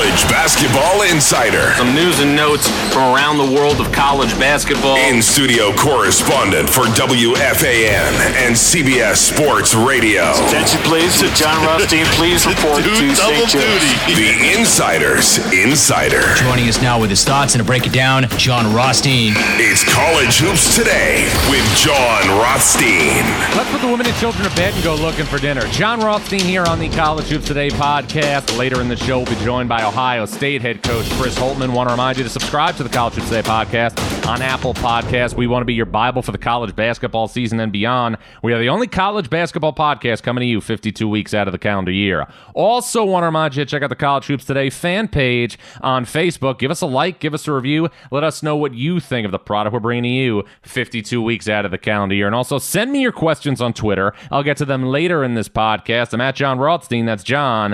College Basketball Insider. Some news and notes from around the world of college basketball. In-studio correspondent for WFAN and CBS Sports Radio. Attention please to John Rothstein. Please report to St. Joe's. The Insider's Insider. Joining us now with his thoughts and to break it down, John Rothstein. It's College Hoops Today with John Rothstein. Let's put the women and children to bed and go looking for dinner. John Rothstein here on the College Hoops Today podcast. Later in the show, we'll be joined by Ohio State head coach Chris Holtmann. Want to remind you to subscribe to the College Hoops Today podcast on Apple Podcasts. We want to be your Bible for the college basketball season and beyond. We are the only college basketball podcast coming to you 52 weeks out of the calendar year. Also want to remind you to check out the College Hoops Today fan page on Facebook. Give us a like, give us a review. Let us know what you think of the product we're bringing to you 52 weeks out of the calendar year. And also send me your questions on Twitter. I'll get to them later in this podcast. I'm at John Rothstein. That's John,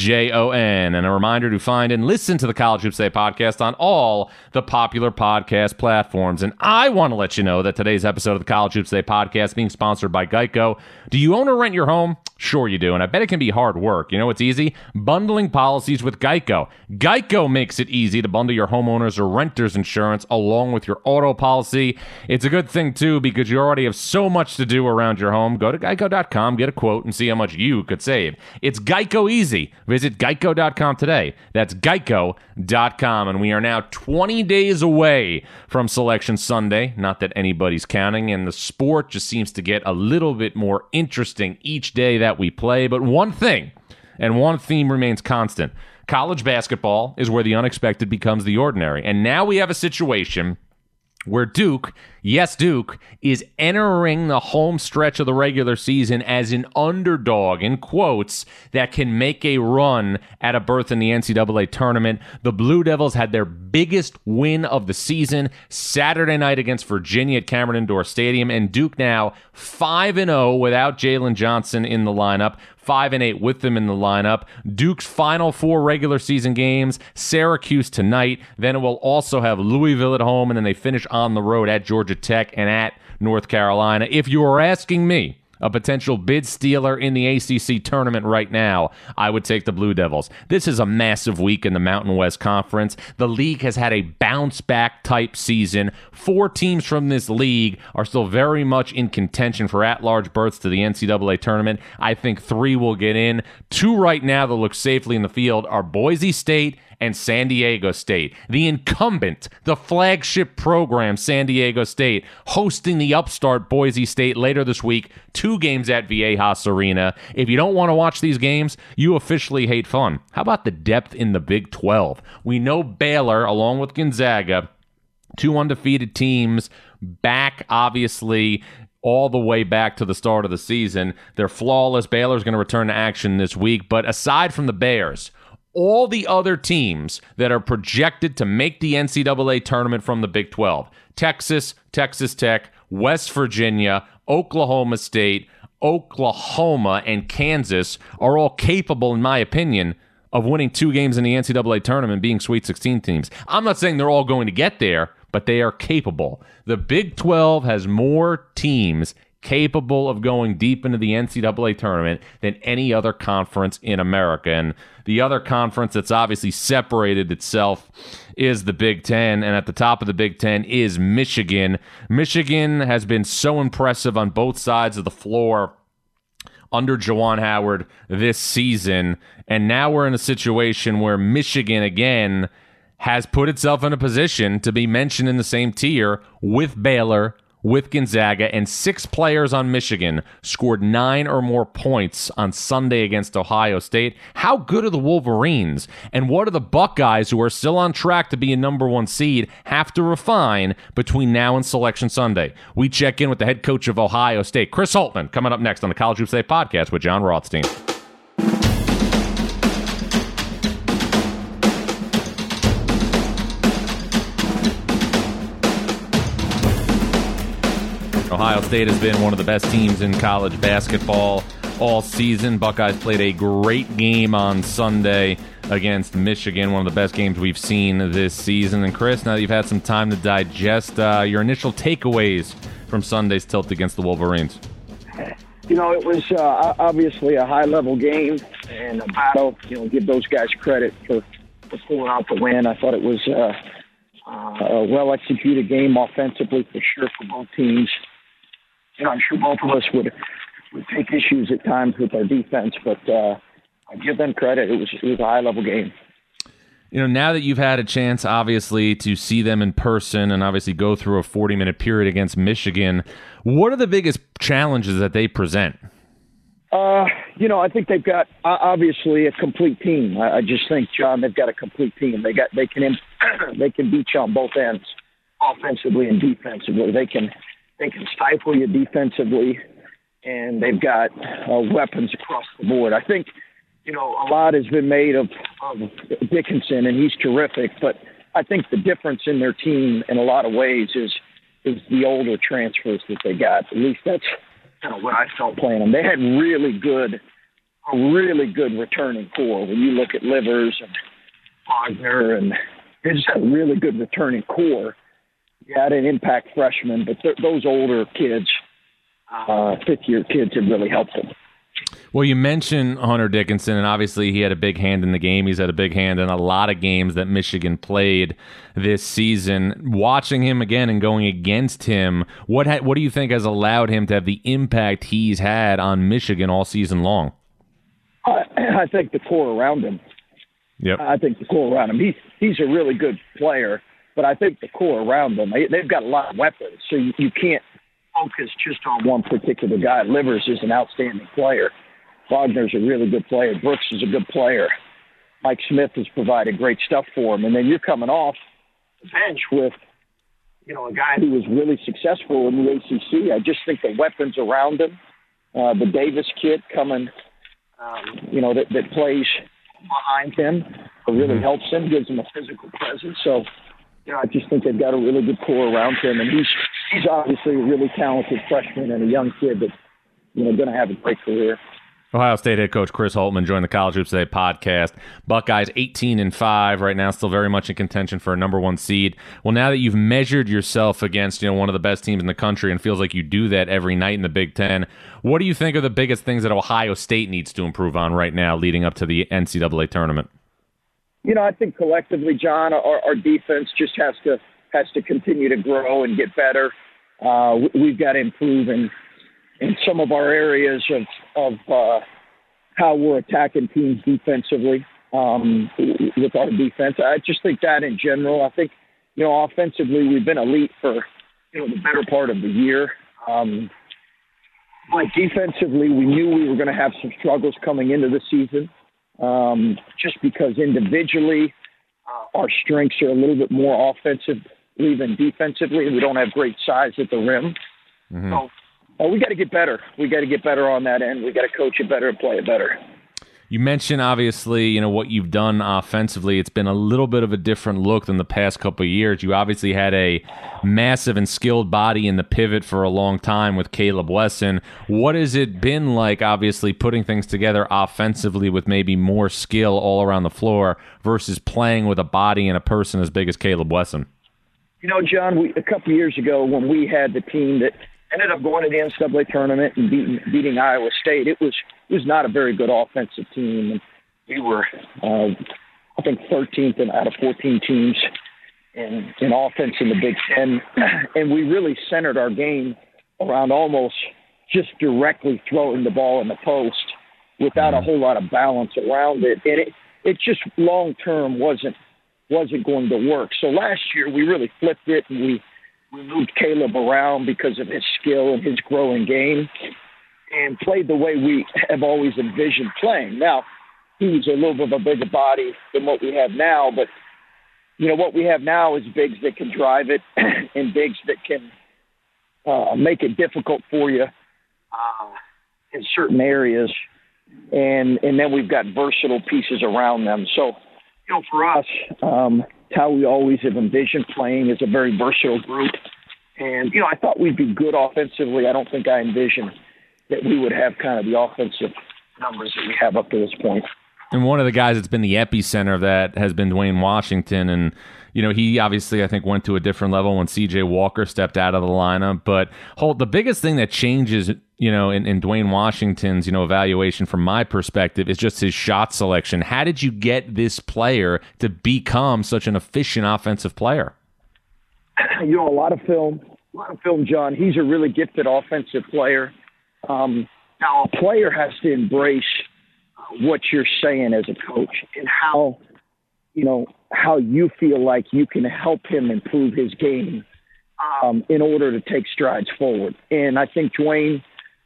Jon. And a reminder to find and listen to the College Hoops Today podcast on all the popular podcast platforms. And I want to let you know that today's episode of the College Hoops Today podcast is being sponsored by Geico. Do you own or rent your home? Sure you do, and I bet it can be hard work. You know what's easy? Bundling policies with Geico. Geico makes it easy to bundle your homeowners or renters insurance along with your auto policy. It's a good thing, too, because you already have so much to do around your home. Go to geico.com, get a quote, and see how much you could save. It's Geico easy. Visit geico.com today. That's geico.com, and we are now 20 days away from Selection Sunday. Not that anybody's counting, and the sport just seems to get a little bit more interesting each day that we play. But one thing and one theme remains constant. College basketball is where the unexpected becomes the ordinary. And now we have a situation where Duke, yes, Duke, is entering the home stretch of the regular season as an underdog, in quotes, that can make a run at a berth in the NCAA tournament. The Blue Devils had their biggest win of the season Saturday night against Virginia at Cameron Indoor Stadium, and Duke now 5-0 without Jalen Johnson in the lineup. 5-8 with them in the lineup. Duke's final 4 regular season games, Syracuse tonight. Then it will also have Louisville at home, and then they finish on the road at Georgia Tech and at North Carolina. If you are asking me, a potential bid stealer in the ACC tournament right now, I would take the Blue Devils. This is a massive week in the Mountain West Conference. The league has had a bounce-back type season. 4 teams from this league are still very much in contention for at-large berths to the NCAA tournament. I think 3 will get in. 2 right now that look safely in the field are Boise State and San Diego State. The incumbent, the flagship program, San Diego State, hosting the upstart Boise State later this week. 2 games at Viejas Arena. If you don't want to watch these games, you officially hate fun. How about the depth in the Big 12? We know Baylor, along with Gonzaga, 2 undefeated teams, back, obviously, all the way back to the start of the season. They're flawless. Baylor's going to return to action this week. But aside from the Bears, all the other teams that are projected to make the NCAA tournament from the Big 12, Texas, Texas Tech, West Virginia, Oklahoma State, Oklahoma, and Kansas are all capable, in my opinion, of winning 2 games in the NCAA tournament, being Sweet 16 teams. I'm not saying they're all going to get there, but they are capable. The Big 12 has more teams capable of going deep into the NCAA tournament than any other conference in America. And the other conference that's obviously separated itself is the Big Ten. And at the top of the Big Ten is Michigan. Michigan has been so impressive on both sides of the floor under Juwan Howard this season. And now we're in a situation where Michigan, again, has put itself in a position to be mentioned in the same tier with Baylor, with Gonzaga, and 6 players on Michigan scored 9 or more points on Sunday against Ohio State. How good are the Wolverines? And what do the Buckeyes, who are still on track to be a number 1 seed, have to refine between now and Selection Sunday? We check in with the head coach of Ohio State, Chris Holtmann, coming up next on the College Hoops Today podcast with John Rothstein. Ohio State has been one of the best teams in college basketball all season. Buckeyes played a great game on Sunday against Michigan, one of the best games we've seen this season. And Chris, now that you've had some time to digest, your initial takeaways from Sunday's tilt against the Wolverines. You know, it was obviously a high-level game and a battle. You know, give those guys credit for for pulling out the win. I thought it was a well-executed game offensively for sure for both teams. I'm sure both of us would take issues at times with our defense, but I give them credit. It was a high-level game. Now that you've had a chance, obviously, to see them in person and obviously go through a 40-minute period against Michigan, what are the biggest challenges that they present? I think they've got obviously a complete team. I just think, John, they've got a complete team. They can beat you on both ends, offensively and defensively. They can stifle you defensively, and they've got weapons across the board. I think, a lot has been made of Dickinson, and he's terrific. But I think the difference in their team in a lot of ways is the older transfers that they got. At least that's kind of what I felt playing them. They had a really good returning core. When you look at Livers and Wagner, and they just had a really good returning core. You had an impact freshman, but those older kids, fifth-year kids, have really helped them. Well, you mentioned Hunter Dickinson, and obviously he had a big hand in the game. He's had a big hand in a lot of games that Michigan played this season. Watching him again and going against him, what do you think has allowed him to have the impact he's had on Michigan all season long? I think the core around him. Yep. I think the core around him. He's a really good player, but I think the core around them, they've got a lot of weapons, so you can't focus just on one particular guy. Livers is an outstanding player. Wagner's a really good player. Brooks is a good player. Mike Smith has provided great stuff for him. And then you're coming off the bench with, a guy who was really successful in the ACC. I just think the weapons around him, the Davis kid coming, that plays behind him, really helps him, gives him a physical presence. So, I just think they've got a really good core around him. And he's obviously a really talented freshman and a young kid that's, going to have a great career. Ohio State head coach Chris Holtmann joined the College Hoops Today podcast. Buckeyes 18-5 right now, still very much in contention for a number one seed. Well, now that you've measured yourself against one of the best teams in the country and feels like you do that every night in the Big Ten, what do you think are the biggest things that Ohio State needs to improve on right now leading up to the NCAA tournament? I think collectively, John, our defense just has to continue to grow and get better. We've got to improve in some of our areas of how we're attacking teams defensively with our defense. I just think that in general. I think, offensively we've been elite for, the better part of the year. But defensively, we knew we were going to have some struggles coming into the season just because individually our strengths are a little bit more offensively than defensively. We don't have great size at the rim. Mm-hmm. So, we got to get better. We got to get better on that end. We got to coach it better and play it better. You mentioned, obviously, what you've done offensively. It's been a little bit of a different look than the past couple of years. You obviously had a massive and skilled body in the pivot for a long time with Caleb Wesson. What has it been like, obviously, putting things together offensively with maybe more skill all around the floor versus playing with a body and a person as big as Caleb Wesson? John, a couple of years ago when we had the team that ended up going to the NCAA tournament and beating Iowa State, it was not a very good offensive team. And we were, I think, 13th out of 14 teams in offense in the Big Ten. And we really centered our game around almost just directly throwing the ball in the post without a whole lot of balance around it. And it just long-term wasn't going to work. So last year we really flipped it, and we moved Caleb around because of his skill and his growing game and played the way we have always envisioned playing. Now, he's a little bit of a bigger body than what we have now, but, what we have now is bigs that can drive it and bigs that can make it difficult for you in certain areas. And then we've got versatile pieces around them. So, for us, how we always have envisioned playing is a very versatile group. And, I thought we'd be good offensively. I don't think I envisioned that we would have kind of the offensive numbers that we have up to this point. And one of the guys that's been the epicenter of that has been Dwayne Washington. And, he obviously, I think, went to a different level when C.J. Walker stepped out of the lineup. But, Holt, the biggest thing that changes, in Dwayne Washington's, evaluation from my perspective is just his shot selection. How did you get this player to become such an efficient offensive player? A lot of film, John. He's a really gifted offensive player. Now, a player has to embrace what you're saying as a coach and how you feel like you can help him improve his game in order to take strides forward. And I think Dwayne,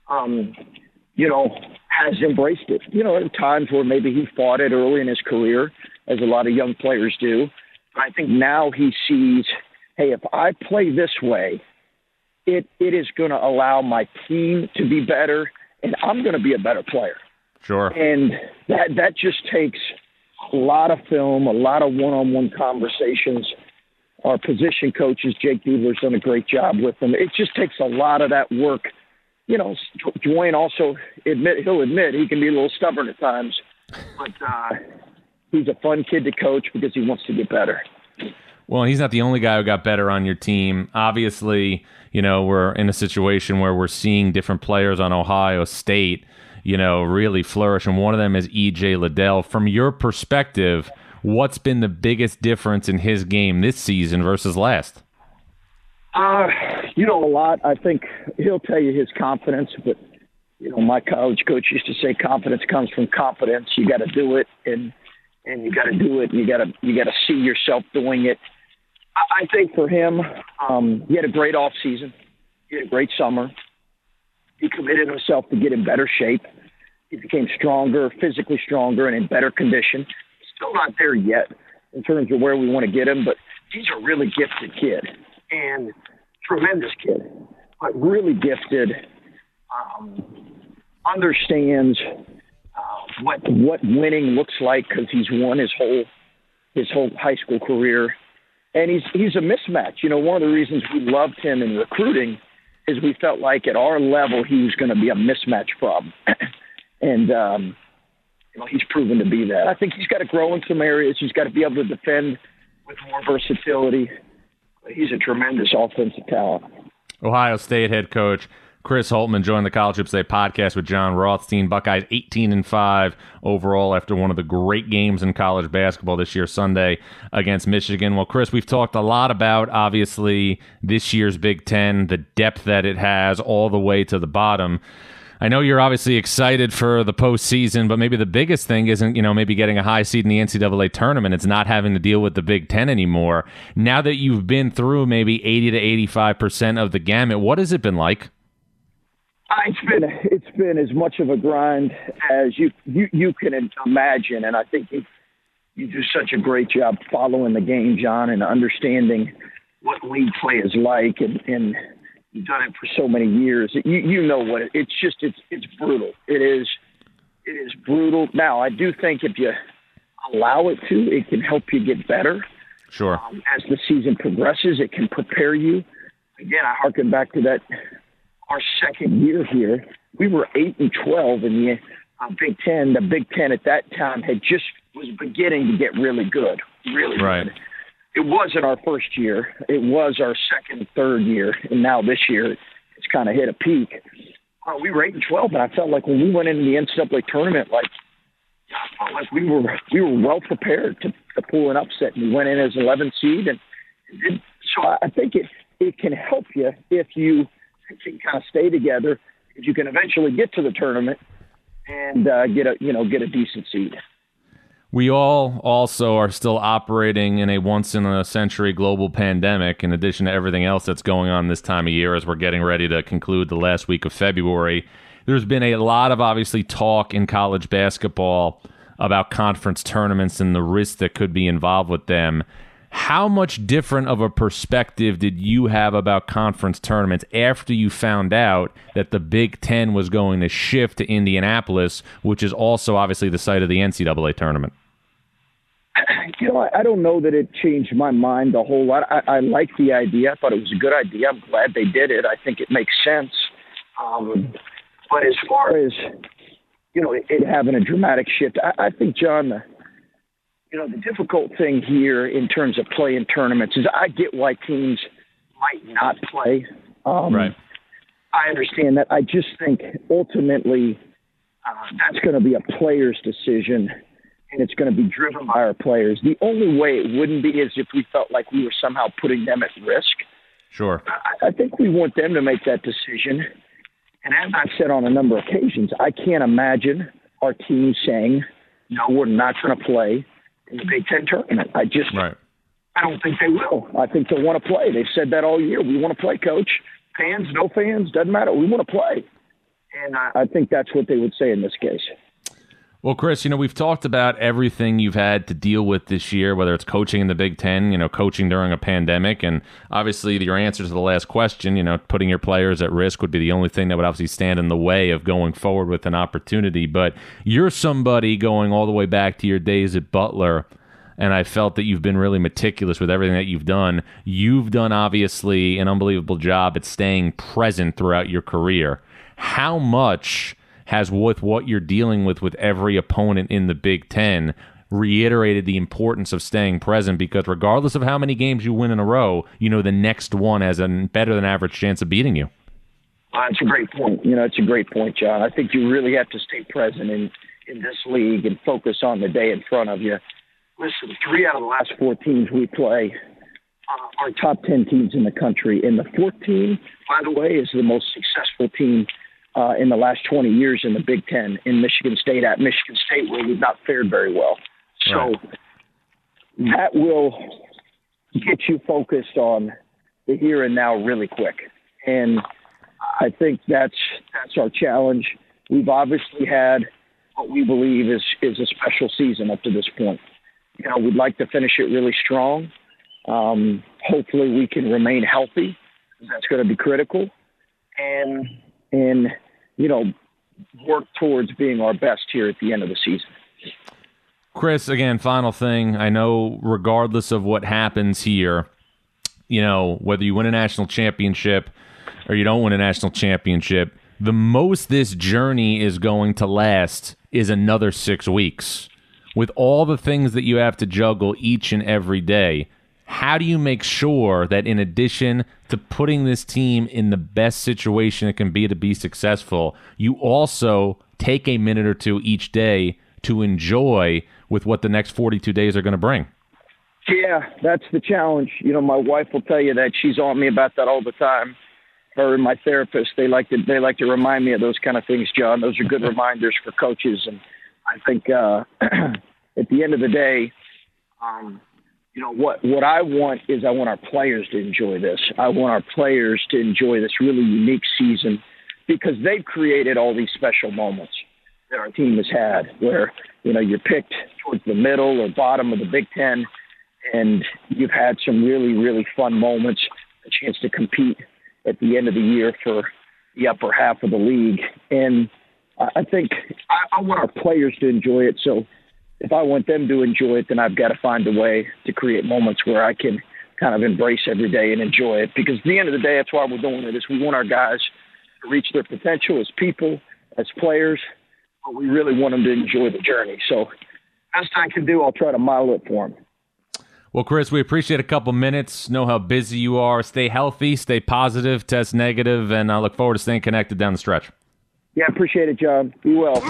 has embraced it. At times where maybe he fought it early in his career, as a lot of young players do. But I think now he sees, hey, if I play this way, it is going to allow my team to be better, and I'm going to be a better player. Sure. And that just takes a lot of film, a lot of one-on-one conversations. Our position coaches, Jake Diebler's done a great job with them. It just takes a lot of that work. Dwayne also he'll admit he can be a little stubborn at times, but he's a fun kid to coach because he wants to get better. Well, he's not the only guy who got better on your team. Obviously, we're in a situation where we're seeing different players on Ohio State, really flourish, and one of them is E.J. Liddell. From your perspective, what's been the biggest difference in his game this season versus last? A lot. I think he'll tell you his confidence, but, my college coach used to say confidence comes from competence. You got to do it, and you got to do it, and you got to see yourself doing it. I think for him, he had a great off season. He had a great summer. He committed himself to get in better shape. He became stronger, physically stronger, and in better condition. Still not there yet in terms of where we want to get him, but he's a really gifted kid and tremendous kid, but really gifted, understands what winning looks like because he's won his whole high school career. And he's a mismatch. One of the reasons we loved him in recruiting is we felt like at our level he was going to be a mismatch problem. And, he's proven to be that. I think he's got to grow in some areas. He's got to be able to defend with more versatility. He's a tremendous offensive talent. Ohio State head coach Chris Holtmann joined the College Hoops Today podcast with Jon Rothstein. Buckeyes 18-5 overall after one of the great games in college basketball this year, Sunday against Michigan. Well, Chris, we've talked a lot about, obviously, this year's Big Ten, the depth that it has all the way to the bottom. I know you're obviously excited for the postseason, but maybe the biggest thing isn't, maybe getting a high seed in the NCAA tournament. It's not having to deal with the Big Ten anymore. Now that you've been through maybe 80 to 85% of the gamut, what has it been like? It's been as much of a grind as you can imagine, and I think you do such a great job following the game, John, and understanding what league play is like, and you've done it for so many years. You know what it's brutal. It is brutal. Now, I do think if you allow it to, it can help you get better. Sure. As the season progresses, it can prepare you. Again, I harken back to that. Our second year here, we were 8-12 in the Big Ten. The Big Ten at that time was beginning to get really good, really right. good. It wasn't our first year. It was our second, third year, and now this year it's kind of hit a peak. We were 8-12, and I felt like when we went into the NCAA tournament, I felt like we were well prepared to pull an upset. And we went in as 11 seed, so I think it can help you if you can kind of stay together, because you can eventually get to the tournament and get a decent seed. We all also are still operating in a once-in-a-century global pandemic, in addition to everything else that's going on this time of year as we're getting ready to conclude the last week of February. There's been a lot of, obviously, talk in college basketball about conference tournaments and the risks that could be involved with them. How much different of a perspective did you have about conference tournaments after you found out that the Big Ten was going to shift to Indianapolis, which is also obviously the site of the NCAA tournament? I don't know that it changed my mind a whole lot. I like the idea. I thought it was a good idea. I'm glad they did it. I think it makes sense. But as far as it having a dramatic shift. I think, John, the difficult thing here in terms of playing tournaments is I get why teams might not play. Right. I understand that. I just think ultimately that's going to be a player's decision, and it's going to be driven by our players. The only way it wouldn't be is if we felt like we were somehow putting them at risk. Sure. I think we want them to make that decision. And as I've said on a number of occasions, I can't imagine our team saying, no, we're not going to play in the Big Ten tournament. I don't think they will. I think they'll want to play. They've said that all year. We want to play, Coach. Fans, no fans, doesn't matter. We want to play. And I think that's what they would say in this case. Well, Chris, we've talked about everything you've had to deal with this year, whether it's coaching in the Big Ten, coaching during a pandemic, and obviously your answer to the last question, putting your players at risk would be the only thing that would obviously stand in the way of going forward with an opportunity. But you're somebody going all the way back to your days at Butler, and I felt that you've been really meticulous with everything that you've done. You've done, obviously, an unbelievable job at staying present throughout your career. How much has, with what you're dealing with every opponent in the Big Ten, reiterated the importance of staying present? Because regardless of how many games you win in a row, the next one has a better than average chance of beating you. It's a great point. It's a great point, John. I think you really have to stay present in this league and focus on the day in front of you. Listen, 3 out of the last 4 teams we play are top 10 teams in the country. And the 4th team, by the way, is the most successful team in the last 20 years in the Big Ten, in Michigan State, at Michigan State, where we've not fared very well. So that will get you focused on the here and now really quick. And I think that's our challenge. We've obviously had what we believe is a special season up to this point. We'd like to finish it really strong. Hopefully we can remain healthy. That's going to be critical. And work towards being our best here at the end of the season. Chris, again, final thing. I know regardless of what happens here, whether you win a national championship or you don't win a national championship, the most this journey is going to last is another 6 weeks. With all the things that you have to juggle each and every day, how do you make sure that in addition to putting this team in the best situation it can be to be successful, you also take a minute or two each day to enjoy with what the next 42 days are going to bring? Yeah, that's the challenge. My wife will tell you that. She's on me about that all the time. Her and my therapist, they like to remind me of those kind of things, John. Those are good reminders for coaches. And I think at the end of the day, what I want is I want our players to enjoy this. I want our players to enjoy this really unique season because they've created all these special moments that our team has had where, you're picked towards the middle or bottom of the Big Ten and you've had some really, really fun moments, a chance to compete at the end of the year for the upper half of the league. And I think I want our players to enjoy it. So if I want them to enjoy it, then I've got to find a way to create moments where I can kind of embrace every day and enjoy it. Because at the end of the day, that's why we're doing it, is we want our guys to reach their potential as people, as players, but we really want them to enjoy the journey. So best I can do, I'll try to model it for them. Well, Chris, we appreciate a couple minutes. Know how busy you are. Stay healthy, stay positive, test negative, and I look forward to staying connected down the stretch. Yeah, appreciate it, John. Be well.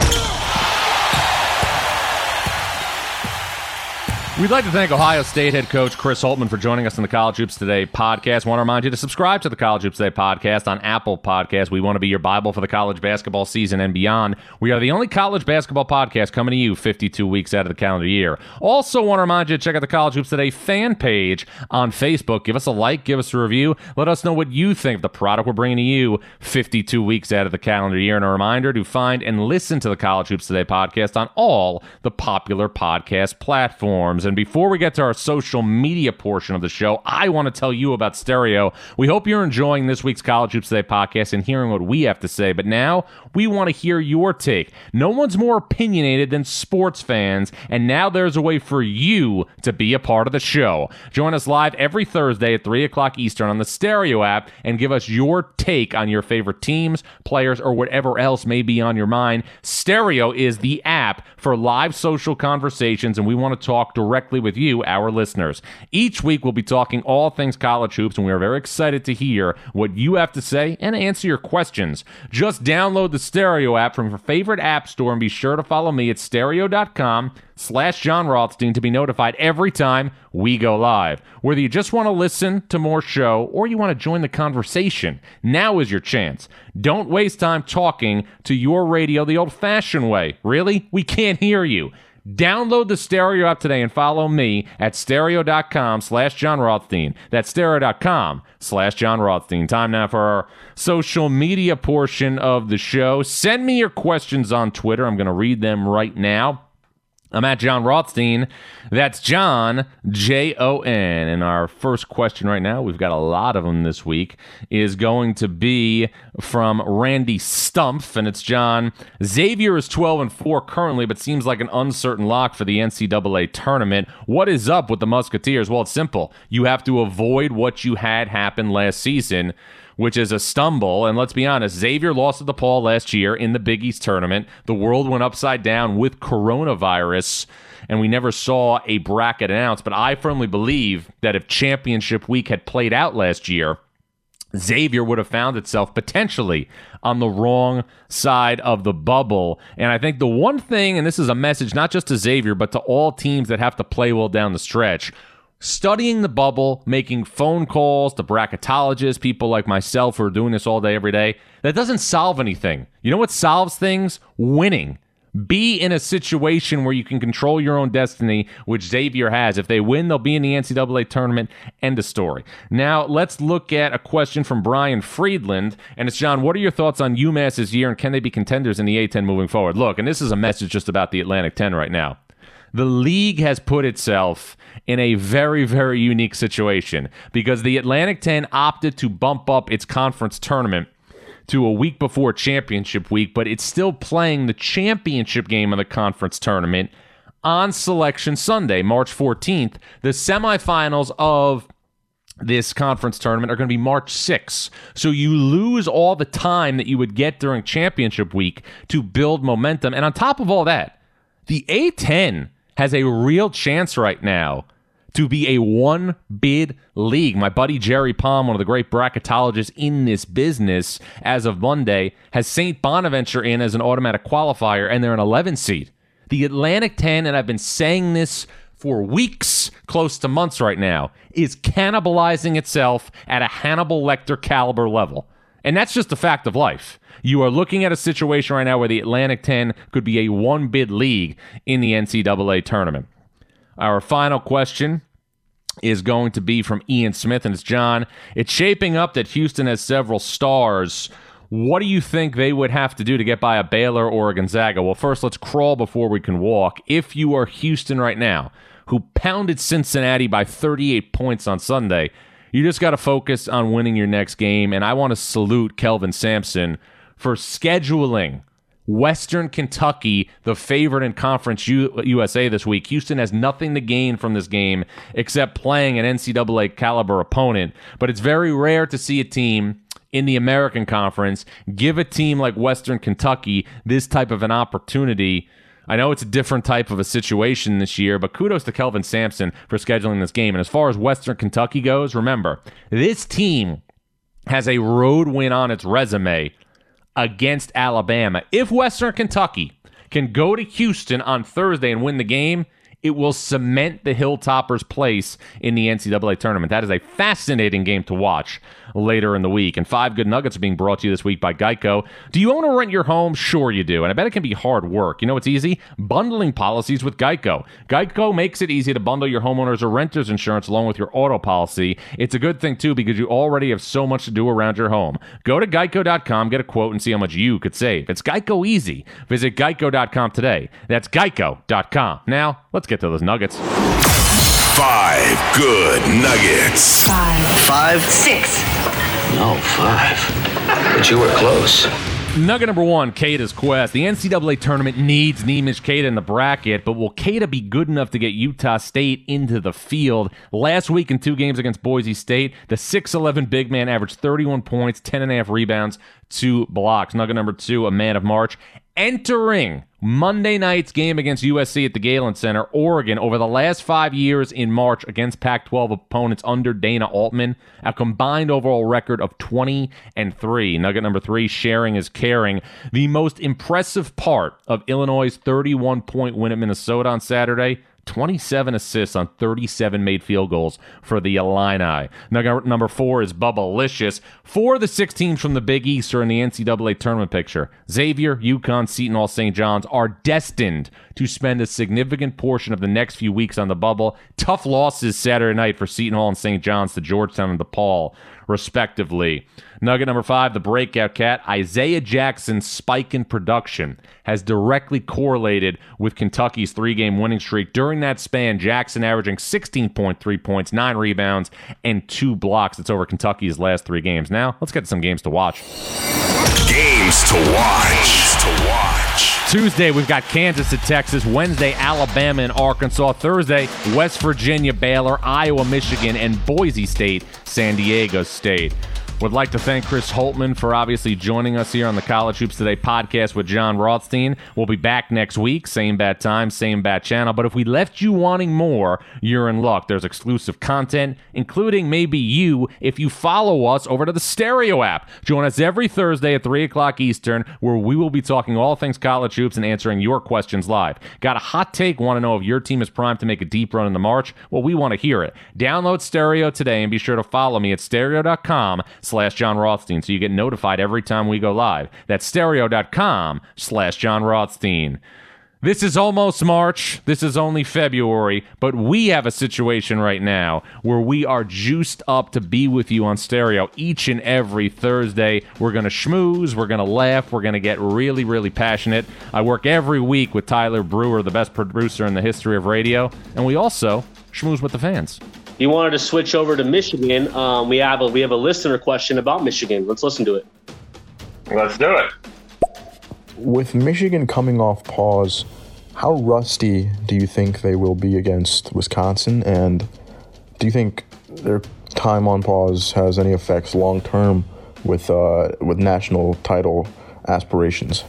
We'd like to thank Ohio State head coach Chris Holtmann for joining us on the College Hoops Today podcast. Want to remind you to subscribe to the College Hoops Today podcast on Apple Podcasts. We want to be your Bible for the college basketball season and beyond. We are the only college basketball podcast coming to you 52 weeks out of the calendar year. Also want to remind you to check out the College Hoops Today fan page on Facebook. Give us a like, give us a review. Let us know what you think of the product we're bringing to you 52 weeks out of the calendar year. And a reminder to find and listen to the College Hoops Today podcast on all the popular podcast platforms. And before we get to our social media portion of the show, I want to tell you about Stereo. We hope you're enjoying this week's College Hoops Today podcast and hearing what we have to say, but now we want to hear your take. No one's more opinionated than sports fans, and now there's a way for you to be a part of the show. Join us live every Thursday at 3 o'clock Eastern on the Stereo app and give us your take on your favorite teams, players, or whatever else may be on your mind. Stereo is the app for live social conversations, and we want to talk directly with you, our listeners. Each week, we'll be talking all things college hoops, and we are very excited to hear what you have to say and answer your questions. Just download the Stereo app from your favorite app store and be sure to follow me at stereo.com/John Rothstein to be notified every time we go live. Whether you just want to listen to more show or you want to join the conversation, now is your chance. Don't waste time talking to your radio the old-fashioned way. Really? We can't hear you. Download the Stereo app today and follow me at stereo.com/John Rothstein. That's stereo.com/John Rothstein. Time now for our social media portion of the show. Send me your questions on Twitter. I'm going to read them right now. I'm at John Rothstein. That's John, Jon. And our first question right now, we've got a lot of them this week, is going to be from Randy Stumpf. And it's John. Xavier is 12-4 currently, but seems like an uncertain lock for the NCAA tournament. What is up with the Musketeers? Well, it's simple. You have to avoid what you had happen last season, which is a stumble. And let's be honest, Xavier lost to DePaul last year in the Big East tournament. The world went upside down with coronavirus, and we never saw a bracket announced. But I firmly believe that if championship week had played out last year, Xavier would have found itself potentially on the wrong side of the bubble. And I think the one thing, and this is a message not just to Xavier, but to all teams that have to play well down the stretch, studying the bubble, making phone calls to bracketologists, people like myself who are doing this all day, every day, that doesn't solve anything. You know what solves things? Winning. Be in a situation where you can control your own destiny, which Xavier has. If they win, they'll be in the NCAA tournament. End of story. Now, let's look at a question from Brian Friedland. And it's, John, what are your thoughts on UMass this year, and can they be contenders in the A-10 moving forward? Look, and this is a message just about the Atlantic 10 right now. The league has put itself in a very, very unique situation because the Atlantic 10 opted to bump up its conference tournament to a week before championship week, but it's still playing the championship game of the conference tournament on Selection Sunday, March 14th. The semifinals of this conference tournament are going to be March 6th. So you lose all the time that you would get during championship week to build momentum. And on top of all that, the A-10 has a real chance right now to be a one-bid league. My buddy Jerry Palm, one of the great bracketologists in this business, as of Monday, has St. Bonaventure in as an automatic qualifier, and they're an 11 seed. The Atlantic 10, and I've been saying this for weeks, close to months right now, is cannibalizing itself at a Hannibal Lecter caliber level. And that's just a fact of life. You are looking at a situation right now where the Atlantic 10 could be a one-bid league in the NCAA tournament. Our final question is going to be from Ian Smith, and it's, John, it's shaping up that Houston has several stars. What do you think they would have to do to get by a Baylor or a Gonzaga? Well, first, let's crawl before we can walk. If you are Houston right now, who pounded Cincinnati by 38 points on Sunday, you just got to focus on winning your next game, and I want to salute Kelvin Sampson for scheduling Western Kentucky, the favorite in Conference USA this week. Houston has nothing to gain from this game except playing an NCAA caliber opponent, but it's very rare to see a team in the American Conference give a team like Western Kentucky this type of an opportunity. I know it's a different type of a situation this year, but kudos to Kelvin Sampson for scheduling this game. And as far as Western Kentucky goes, remember, this team has a road win on its resume against Alabama. If Western Kentucky can go to Houston on Thursday and win the game, it will cement the Hilltoppers' place in the NCAA tournament. That is a fascinating game to watch later in the week. And 5 Good Nuggets are being brought to you this week by Geico. Do you own or rent your home? Sure you do. And I bet it can be hard work. You know what's easy? Bundling policies with Geico. Geico makes it easy to bundle your homeowners or renters insurance along with your auto policy. It's a good thing, too, because you already have so much to do around your home. Go to geico.com, get a quote, and see how much you could save. It's Geico easy. Visit geico.com today. That's geico.com. Now, let's get to those nuggets. 5 good nuggets. 5, 6. No, 5. But you were close. Nugget number 1, Keita's quest. The NCAA tournament needs Neemish Keita in the bracket, but will Keita be good enough to get Utah State into the field? Last week in 2 games against Boise State, the 6'11 big man averaged 31 points, 10.5 rebounds, 2 blocks. Nugget number 2, a man of March. Entering Monday night's game against USC at the Galen Center, Oregon, over the last 5 years in March against Pac-12 opponents under Dana Altman, a combined overall record of 20-3. Nugget number 3, sharing is caring. The most impressive part of Illinois' 31-point win at Minnesota on Saturday, 27 assists on 37 made field goals for the Illini. Number 4 is Bubba-licious. 4 of the 6 teams from the Big East are in the NCAA tournament picture. Xavier, UConn, Seton Hall, St. John's are destined to spend a significant portion of the next few weeks on the bubble. Tough losses Saturday night for Seton Hall and St. John's to Georgetown and DePaul, respectively. Nugget number 5, the breakout cat. Isaiah Jackson's spike in production has directly correlated with Kentucky's 3-game winning streak. During that span, Jackson averaging 16.3 points, 9 rebounds, and 2 blocks. That's over Kentucky's last 3 games. Now, let's get to some games to watch. Games to watch. Tuesday, we've got Kansas at Texas. Wednesday, Alabama and Arkansas. Thursday, West Virginia, Baylor, Iowa, Michigan, and Boise State, San Diego State. Would like to thank Chris Holtmann for obviously joining us here on the College Hoops Today podcast with Jon Rothstein. We'll be back next week, same bad time, same bad channel. But if we left you wanting more, you're in luck. There's exclusive content, including maybe you, if you follow us over to the Stereo app. Join us every Thursday at 3 o'clock Eastern, where we will be talking all things college hoops and answering your questions live. Got a hot take? Want to know if your team is primed to make a deep run in the March? Well, we want to hear it. Download Stereo today and be sure to follow me at stereo.com/Jon Rothstein so you get notified every time we go live. That's stereo.com/Jon Rothstein. This is almost March. This is only February, but we have a situation right now where we are juiced up to be with you on Stereo each and every Thursday. We're going to schmooze. We're going to laugh. We're going to get really, really passionate. I work every week with Tyler Brewer, the best producer in the history of radio, and we also schmooze with the fans. You wanted to switch over to Michigan. We have a listener question about Michigan. Let's listen to it. Let's do it. With Michigan coming off pause, how rusty do you think they will be against Wisconsin? And do you think their time on pause has any effects long term with national title aspirations?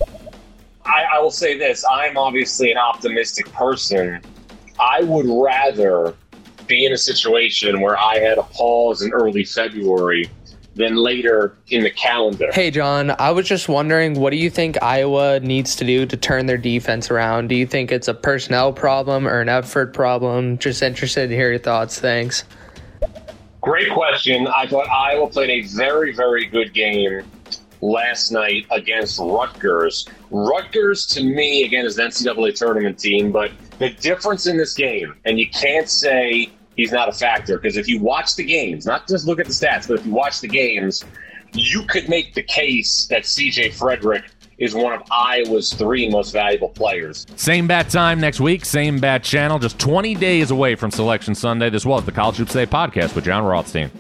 I will say this. I'm obviously an optimistic person. I would rather be in a situation where I had a pause in early February than later in the calendar. Hey, John, I was just wondering, what do you think Iowa needs to do to turn their defense around? Do you think it's a personnel problem or an effort problem? Just interested to hear your thoughts. Thanks. Great question. I thought Iowa played a very, very good game last night against Rutgers. Rutgers, to me, again, is an NCAA tournament team, but the difference in this game, and you can't say he's not a factor, because if you watch the games, not just look at the stats, but if you watch the games, you could make the case that C.J. Frederick is one of Iowa's 3 most valuable players. Same bat time next week, same bat channel, just 20 days away from Selection Sunday. This was the College Hoops Today podcast with Jon Rothstein.